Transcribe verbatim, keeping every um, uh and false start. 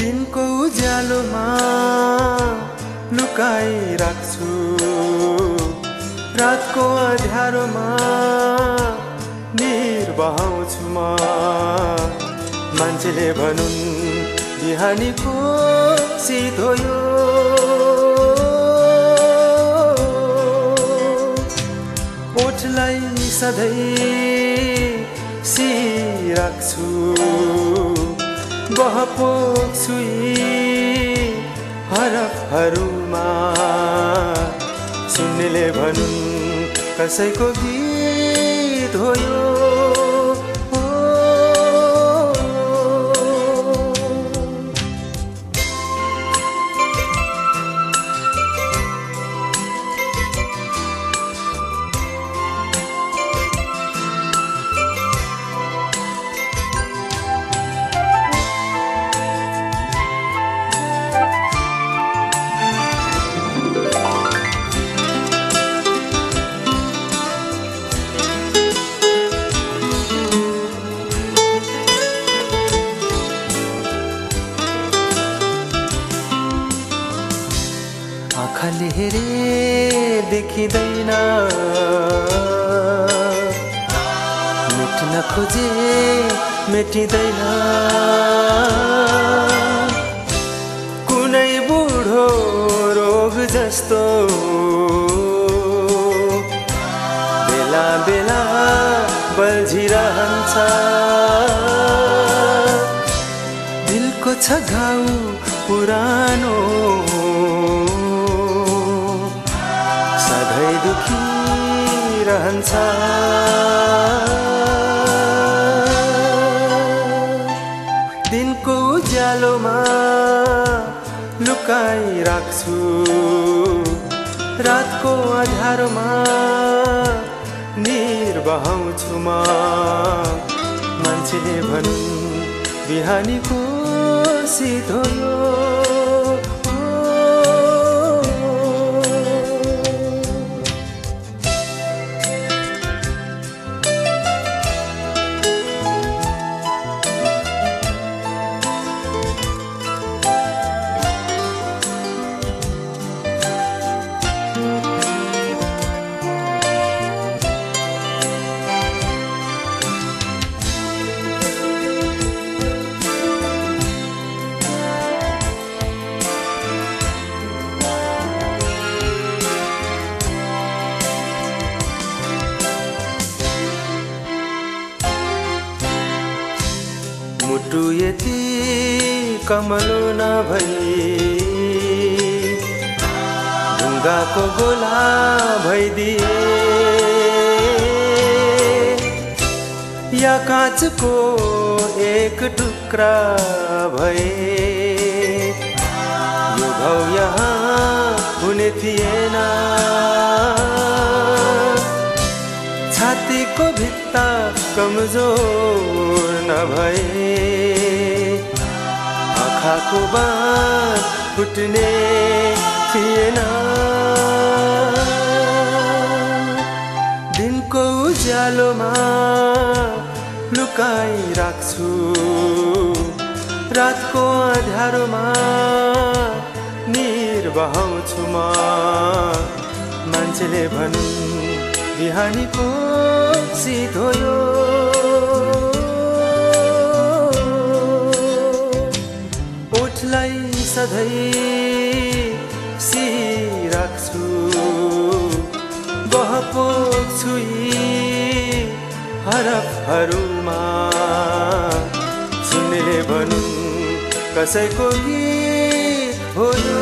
दिनको उज्यालोमा लुकाई राख्छु, रातको अँध्यारोमा निर्बहाउँछु म। मान्छेले भनुन् बिहानीको सिधो यो, ओठलाई सधैँ सिराख्छु, बहपोक्छु यी हरफहरूमा। सुन्नेले भनुन् कसैको गीत हो यो, आँखाले हेरे देखिँदैन, मेट्न खोजे मेटिँदैन। कुनै बुढो रोग जस्तो बेला बेला बल्झिरहन्छ। दिलको छ घाउ पुरानो, सधैँ दुखिरहन्छ। दिनको उज्यालोमा लुकाई राख्छु, रातको अँध्यारोमा निर्बहाउँछु म। मान्छेले भनुन् बिहानीको सिधो यो, मुटु यति कमलो नभई ढुङ्गाको गोला भइदिए, या काँचको एक टुक्रा भए। यो घाउ यहाँ हुने थिएन, छातीको भित्ता कमजोर नभए, आँखाको बाँध फुट्ने थिएन। दिनको उज्यालोमा लुकाई राख्छु, रातको अँध्यारोमा निर्बहाउँछु म। मान्छेले भनुन् बिहानीको सिधो यो, ओठलाई सधैँ सिराख्छु, बहपोक्छु यी हरफहरूमा। सुन्नेले भनुन् कसैको गीत हो यो।